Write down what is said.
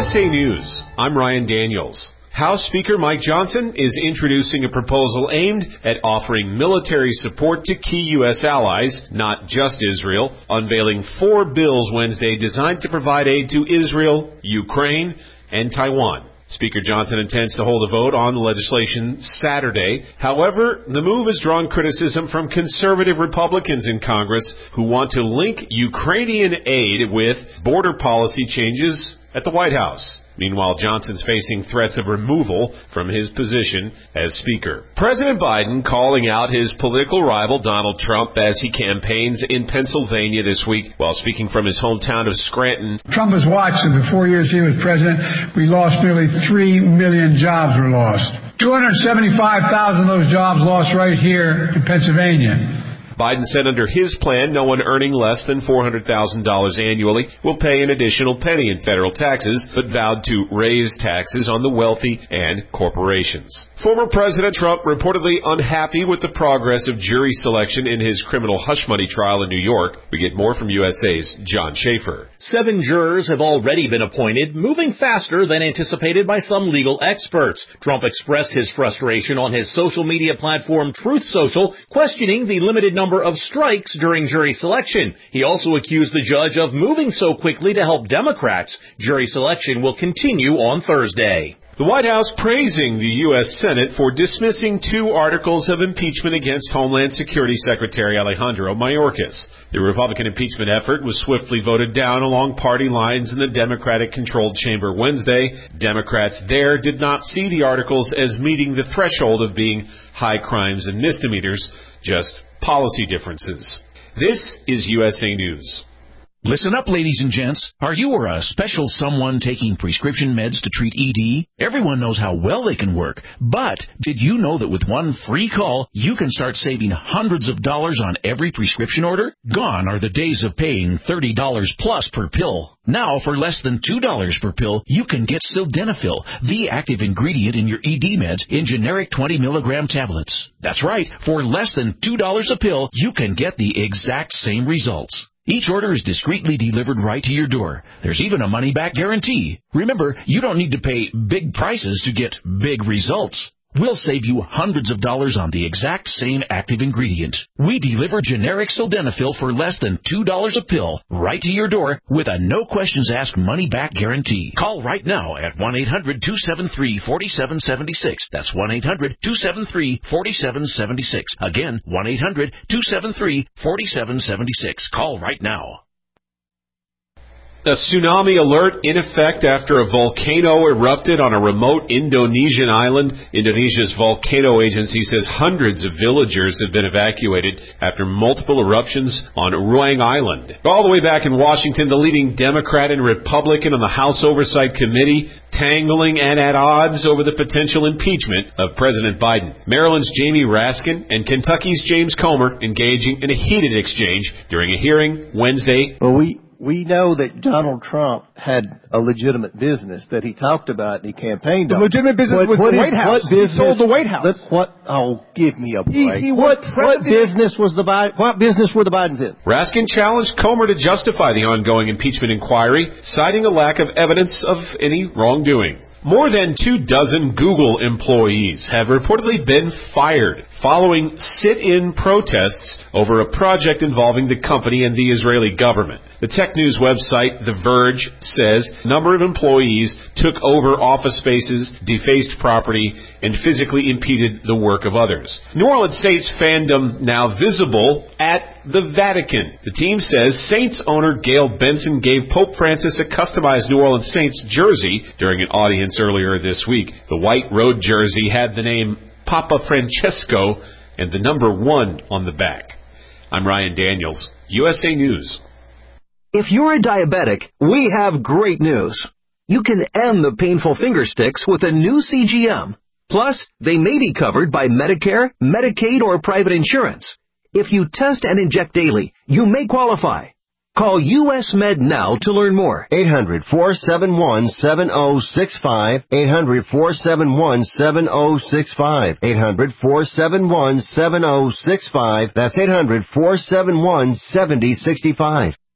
USA News, I'm Ryan Daniels. House Speaker Mike Johnson is introducing a proposal aimed at offering military support to key U.S. allies, not just Israel, unveiling 4 bills Wednesday designed to provide aid to Israel, Ukraine, and Taiwan. Speaker Johnson intends to hold a vote on the legislation Saturday. However, the move has drawn criticism from conservative Republicans in Congress who want to link Ukrainian aid with border policy changes at the White House. Meanwhile, Johnson's facing threats of removal from his position as Speaker. President Biden calling out his political rival Donald Trump as he campaigns in Pennsylvania this week while speaking from his hometown of Scranton. Trump has watched in the 4 years he was president. We lost nearly 3 million jobs were lost. 275,000 of those jobs lost right here in Pennsylvania. Biden said under his plan, no one earning less than $400,000 annually will pay an additional penny in federal taxes, but vowed to raise taxes on the wealthy and corporations. Former President Trump reportedly unhappy with the progress of jury selection in his criminal hush money trial in New York. We get more from USA's John Schaefer. 7 jurors have already been appointed, moving faster than anticipated by some legal experts. Trump expressed his frustration on his social media platform Truth Social, questioning the limited number of strikes during jury selection. He also accused the judge of moving so quickly to help Democrats. Jury selection will continue on Thursday. The White House praising the U.S. Senate for dismissing 2 articles of impeachment against Homeland Security Secretary Alejandro Mayorkas. The Republican impeachment effort was swiftly voted down along party lines in the Democratic-controlled chamber Wednesday. Democrats there did not see the articles as meeting the threshold of being high crimes and misdemeanors, just policy differences. This is USA News. Listen up, ladies and gents. Are you or a special someone taking prescription meds to treat ED? Everyone knows how well they can work. But did you know that with one free call, you can start saving hundreds of dollars on every prescription order? Gone are the days of paying $30 plus per pill. Now, for less than $2 per pill, you can get Sildenafil, the active ingredient in your ED meds, in generic 20-milligram tablets. That's right. For less than $2 a pill, you can get the exact same results. Each order is discreetly delivered right to your door. There's even a money-back guarantee. Remember, you don't need to pay big prices to get big results. We'll save you hundreds of dollars on the exact same active ingredient. We deliver generic Sildenafil for less than $2 a pill right to your door with a no-questions-asked money-back guarantee. Call right now at 1-800-273-4776. That's 1-800-273-4776. Again, 1-800-273-4776. Call right now. A tsunami alert in effect after a volcano erupted on a remote Indonesian island. Indonesia's volcano agency says hundreds of villagers have been evacuated after multiple eruptions on Ruang Island. All the way back in Washington, the leading Democrat and Republican on the House Oversight Committee tangling and at odds over the potential impeachment of President Biden. Maryland's Jamie Raskin and Kentucky's James Comer engaging in a heated exchange during a hearing Wednesday. Well, we know that Donald Trump had a legitimate business that he talked about and he campaigned on. The legitimate business was the White House. He sold the White House. Give me a break. What business were the Bidens in? Raskin challenged Comer to justify the ongoing impeachment inquiry, citing a lack of evidence of any wrongdoing. More than 24 Google employees have reportedly been fired following sit-in protests over a project involving the company and the Israeli government. The tech news website The Verge says a number of employees took over office spaces, defaced property, and physically impeded the work of others. New Orleans Saints fandom now visible at the Vatican. The team says Saints owner Gail Benson gave Pope Francis a customized New Orleans Saints jersey during an audience earlier this week. The white road jersey had the name Papa Francesco and the number 1 on the back. I'm Ryan Daniels, USA News. If you're a diabetic, we have great news. You can end the painful finger sticks with a new CGM. Plus, they may be covered by Medicare, Medicaid, or private insurance. If you test and inject daily, you may qualify. Call US Med now to learn more. 800-471-7065. 800-471-7065. 800-471-7065. That's 800-471-7065.